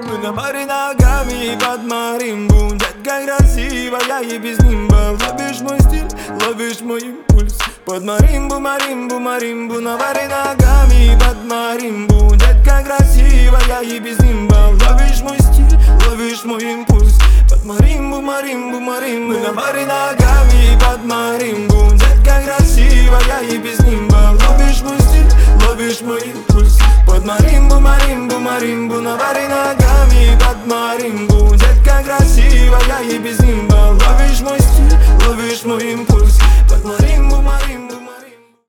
Мы на баре ногами под маримбу. Детка красивая и без нимба. Ловишь мой стиль, ловишь мой импульс. Под маримбу, маримбу, маримбу. На баре ногами под маримбу. Детка красивая и без нимба. Ловишь мой стиль, ловишь мой импульс. Под маримбу, маримбу, маримбу. Мы на баре ногами под маримбу. Детка красивая и без нимба. Ловишь мой стиль, ловишь мой импульс. Под маримбу, маримбу, маримбу. На